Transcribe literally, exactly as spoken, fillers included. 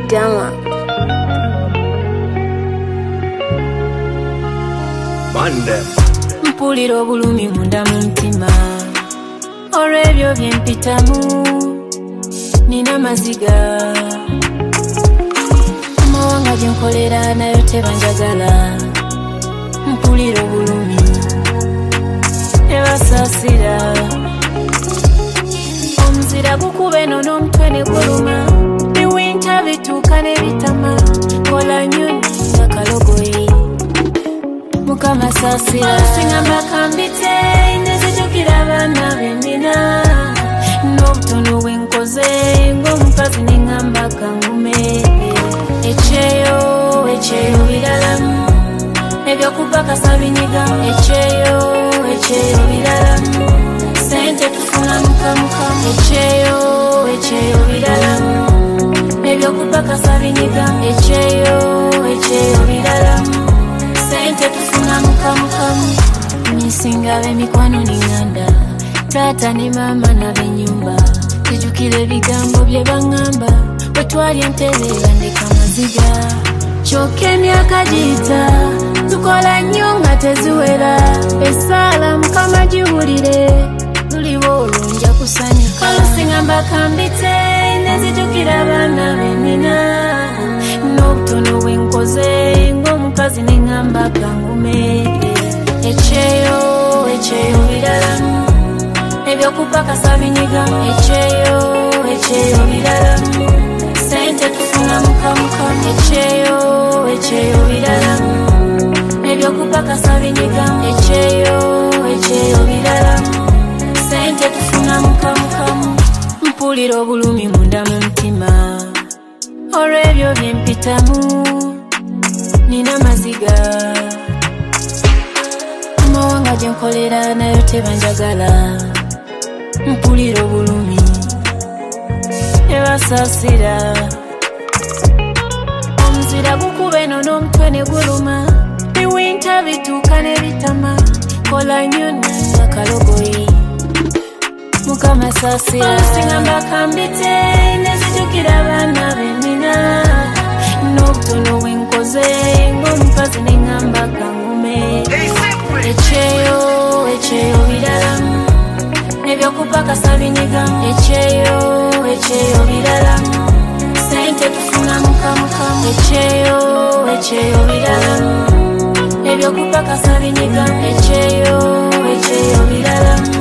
Dama. Mande Mpulira obulumi munda mu mutima olw'ebyo bye mpitamu nina maziga amawanga gye nkolera nayo tebanjagala mpulira obulumi tebasaasira omuzira gukube eno n'omutwe ne guluma biwinta bituuka ne bitama kola nnyo nninga kalogoyi Mukama saasira singamba kambite nezijukira abaana bennina n'obutono bwenkoze ng'omukazi neŋŋamba kangume ekyeyo ekyeyo biralamu ebyokupakasa binyiga ekyeyo ekyeyo biralamu sente tufuna mukamukamu ekyeyo ekyeyo biralamu ebyokupakasa binyiga ekyeyo ekyeyo biralamu sente tufuna mukamukamu nisinga b'emikwano n'enganda taata ne maama n'ab'ennyumba tujjukira ebigambo bye baŋŋamba bwe twali entebe bandeka amaziga kyokka emyaka giyita tukola nnyo nga teziwera essaala mukama giwulire tuliwo olwo nja kusanyuka olusiŋŋamba kambite nezijjukira abaana bennina n'obutono bwenkoze ng'omukazi neŋŋamba kangume ekyeyo ekyeyo biralamu ebyokupakasa binyiga ekyeyo ekyeyo biralamu sente tufuna mukamukamu ekyeyo ekyeyo biralamu ebyokupakasa binyiga ekyeyo ekyeyo biralamu sente tufuna mukamukamu mpulira obulumi munda mu mutima olw'ebyo bye mpitamu nina maziga amawanga gye nkolera nayo tebanjagala mpulira obulumi tebasaasira omuzira gukube eno n'omutwe ne guluma biwinta bituuka ne bitama kola nnyo nninga kalogoyi Mukama saasira olusiŋŋamba kambite nezijjukira abaana bennina n'obutono bwenkoze ng'omukazi neŋŋamba kangume ekyeyo ekyeyo biralamu ebyokupakasa binyiga ekyeyo ekyeyo biralamu sente tufuna mukamukamu ekyeyo ekyeyo biralamu ebyokupakasa binyiga ekyeyo ekyeyo biralamu